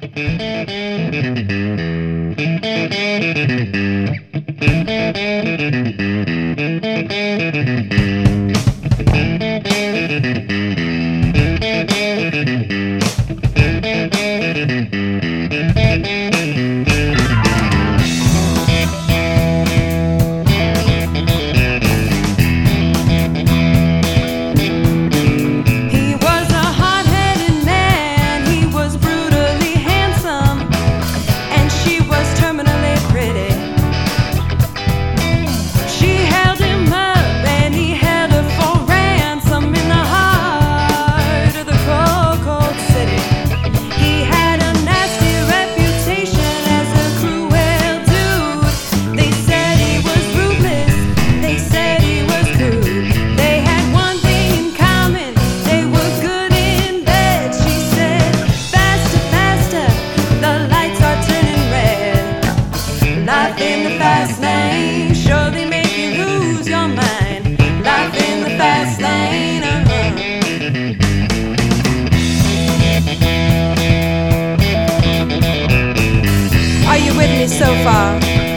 Are you with me so far?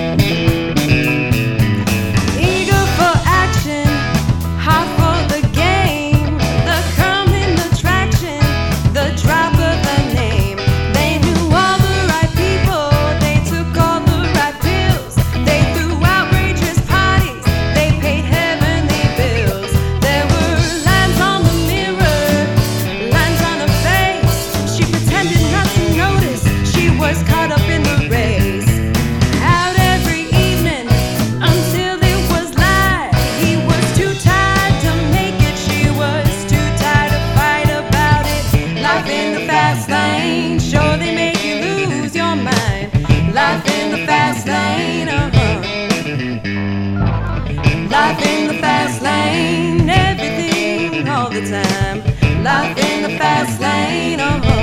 Eager for action, hot for the game, the coming attraction, the drop of the name. They knew all the right people, they took all the right pills, they threw outrageous parties, they paid heavenly bills. There were lines on the mirror, lines on her face. She pretended not to notice, she was caught up in the race. Out every evening until it was light. He was too tired to make it, she was too tired to fight about it. Life in the fast lane, sure they make you lose your mind. Life in the fast lane, Life in the fast lane, everything all the time. Life in the fast lane,